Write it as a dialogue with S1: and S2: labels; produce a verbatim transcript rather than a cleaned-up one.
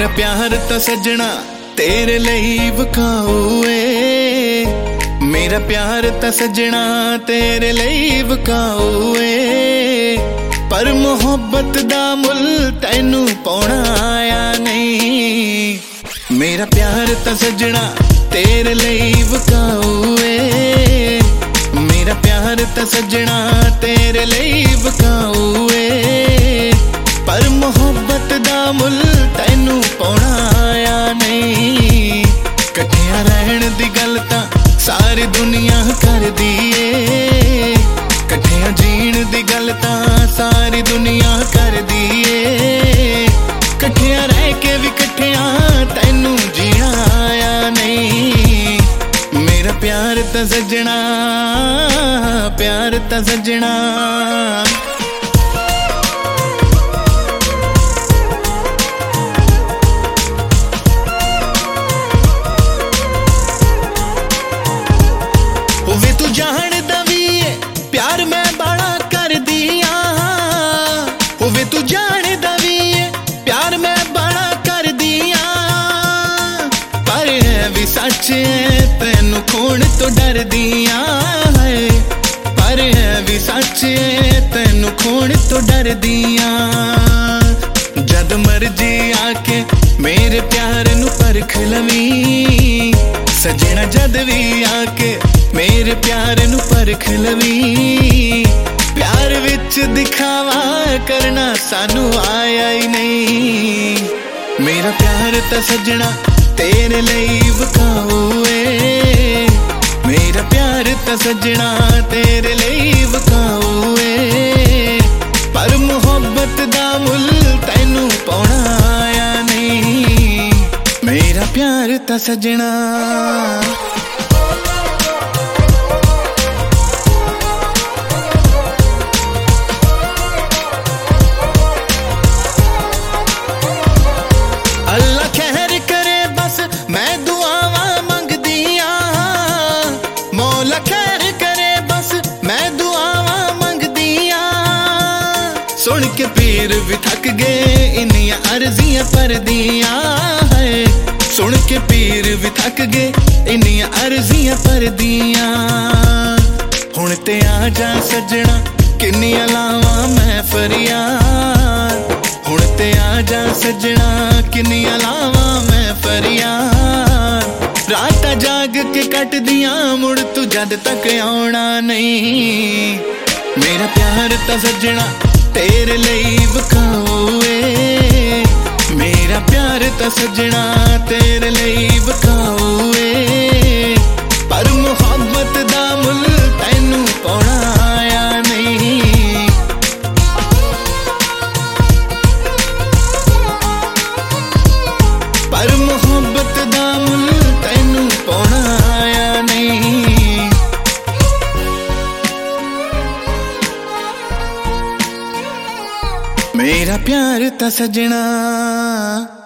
S1: मेरा प्यार तो सजना तेरे लिए वखाऊ ए, मेरा प्यार तो सजना तेरे लिए वखाऊ ए, पर मोहब्बत दा मुल तैनू पाउणा आया नहीं। मेरा प्यार तो सजना तेरे लिए वखाऊ ए, मेरा प्यार तो सजना तेरे लिए वखाऊ ए, पर मोहब्बत दा मुल तैनू पाउणा आया नहीं। कट्ठियां रहण दी गल तां सारी दुनिया कर दी ए, कट्ठियां जीण दी गल तां सारी दुनिया कर दी ए, कट्ठियां रह के भी कट्ठियां तैनू जीना आया नहीं। मेरा प्यार ता सजना, प्यार ता सजना। वे तू जानदा भी है प्यार मैं बड़ा कर दिया, वे तू जानदा भी है प्यार मैं बड़ा कर दिया, पर है भी सच है तैनू खोण तो डर दिया है, पर है भी सच है तैनू खोण तो डर दिया। जद मर्जी आके मेरे प्यार नू परख लवी सजना, जद भी आके मेरे प्यार नू परख लवी, प्यार विच दिखावा करना सानू आया ही नहीं। मेरा प्यार ता सजना तेरे लिए वखाऊ ए, मेरा प्यार ता सजना तेरे लिए वखाऊ ए, पर मोहब्बत दा मुल तैनू पाउणा आया नहीं। मेरा प्यार ता सजना। अल्लाह खैर करे बस मैं दुआवा मंगदिया, मौला खैर करे बस मैं दुआवा मंगदिया, सुन के पीर भी थक गए इन्नियां अर्जियां पर दिया है, सुन के पीर भी थक गए इन्नियां अर्जियां पर दिया। हुण ते आ जा सजना किन्नियां लावां मैं फरियाद, हुण ते आ जा सजना किन्नियां लावां मैं फरियाद, रात जाग के कट दियां मुड़ तू जद तक आउणा नहीं। मेरा प्यार ता सजना तेरे लिए वखाऊ ए, मेरा प्यार ता सजना तेरे लिए वखाऊ ए, पर मोहब्बत दा मुल तैनू पाउणा आया नहीं। पर मोहब्बत दा मुल तैनू पाउणा आया नहीं। मेरा प्यार ता सजना।